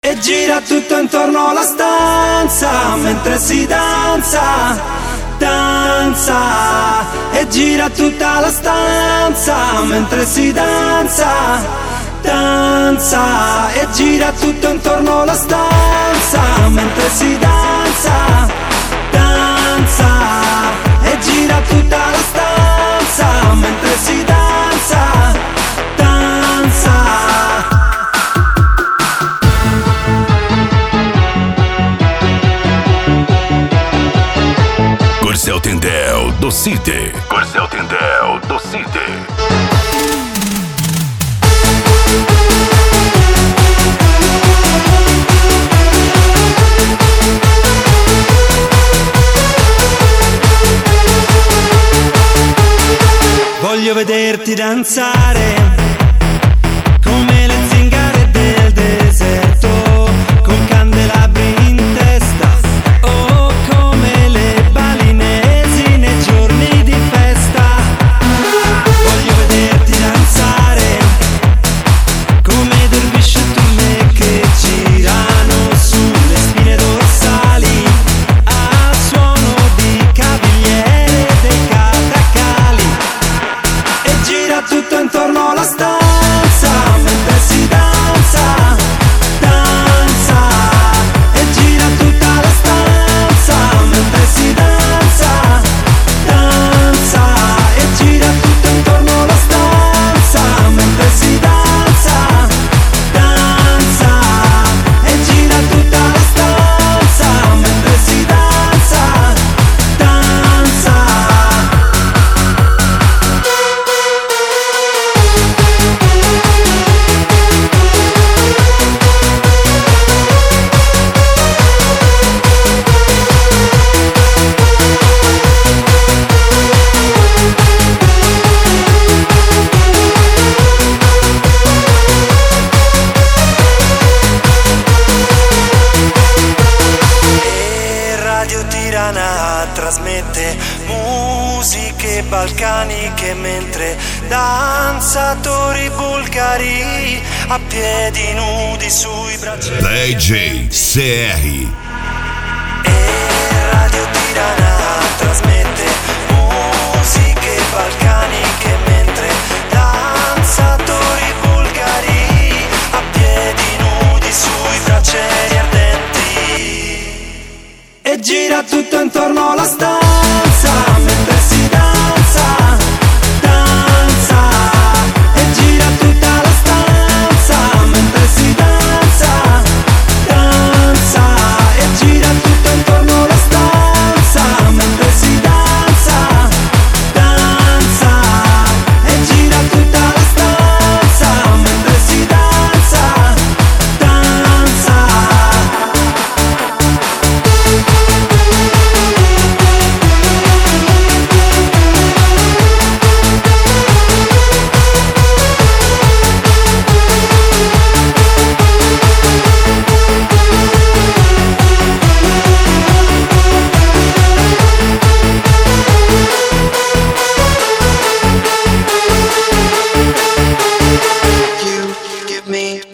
E gira tutto intorno alla stanza mentre si danza, danza. E gira tutta la stanza mentre si danza, danza. E gira tutto intorno alla stanza mentre si danza, danza. E gira tutta la stanza mentre si danza, danza. Corcel Tendel do City. Corcel Tendel do City. Voglio vederti danzare come le zingare del deserto, con candelabri in testa, o come le balinesi nei giorni di festa. Voglio vederti danzare come dervisci e turme che girano sulle spine dorsali al suono di cavigliere dei catacali. E gira tutto intorno alla stanza mentre si danza, danza. E gira tutta la stanza mentre si danza, danza. E gira tutto intorno alla stanza mentre si danza, danza. E gira tutta la stanza mentre si danza, danza. E Radio Tirana trasmette musiche balcaniche mentre danzatori bulgari a piedi nudi sui braccioli. DJ CR